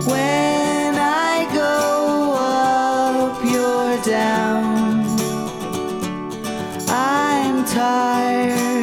When I go up, you're down. I'm tired.